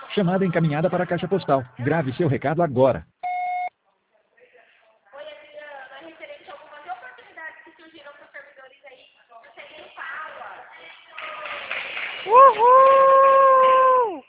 Chamada encaminhada para a caixa postal. Grave seu recado agora. Oi, Adriana. É referente a algumas oportunidades que surgiram para os servidores aí. Você nem fala. Uhul!